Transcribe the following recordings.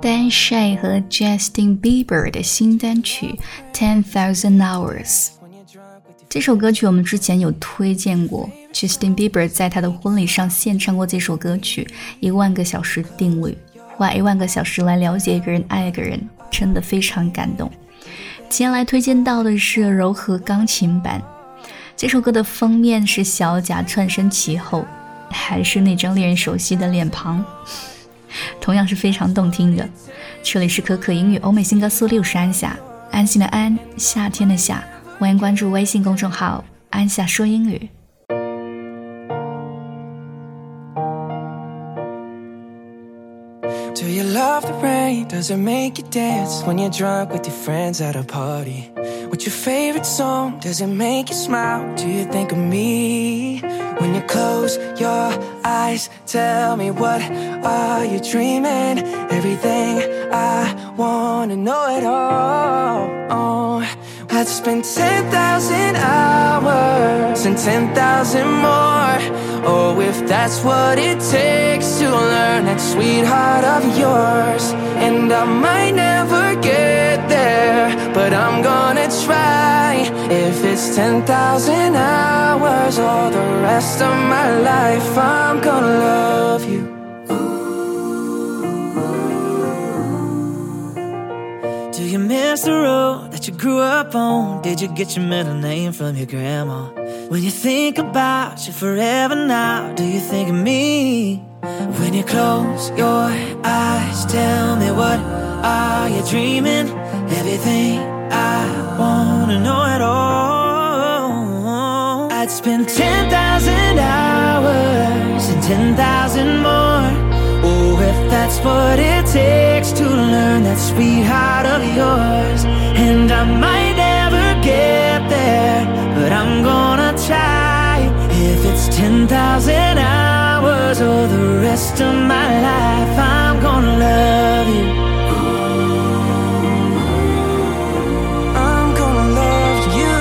Dan Shay 和 Justin Bieber 的新单曲 10,000 Hours。 这首歌曲我们之前有推荐过， Justin Bieber 在他的婚礼上献唱过这首歌曲10000个小时定律，花10000个小时来了解一个人，爱一个人，真的非常感动。接下来推荐到的是柔和钢琴版，这首歌的封面是小贾窜身其后，还是那张令人熟悉的脸庞，同样是非常动听的。这里是可可英语欧美新歌速6，是安夏，安心的安，夏天的夏，欢迎关注微信公众号安夏说英语。 Do you love the rain? Does it make you dance when you're drunk with your friends at a party? What's your favorite song? Does it make you smile? Do you think of me? When you close your eyes, tell me what are you dreaming? Everything I wanna know it all. Oh, I'd spend 10,000 hours and 10,000 more. Oh, if that's what it takes to learn that sweetheart of yours. And I might never get there, but I'm gonna try. If it's 10,000 hours or the rest of my life, I'm gonna love you. Do you miss the road that you grew up on? Did you get your middle name from your grandma? When you think about you forever now, do you think of me? When you close your eyes, tell me what are you dreaming? Everything I wanna know at all. I'd spend 10,000 hours and 10,000 more. Oh, if that's what it takes to learn that sweetheart of yours. And I might never get there, but I'm gonna try. If it's 10,000 hours or the rest of my life, I'm gonna love you. I'm gonna love you.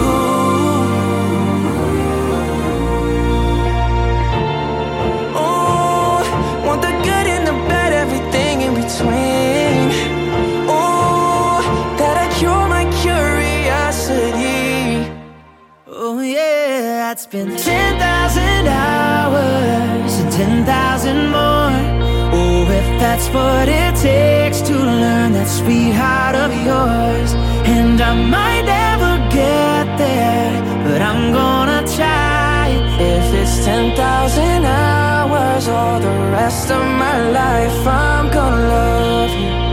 Oh, want the good and the bad, everything in between. Oh, that'll cure my curiosity. Oh yeah, I'd spend 10,000 hours and 10,000 more. Oh, if that's what it takes to learn that sweetheart of yours. And I might never get there, but I'm gonna try. If it's 10,000 hours or the rest of my life, I'm gonna love you.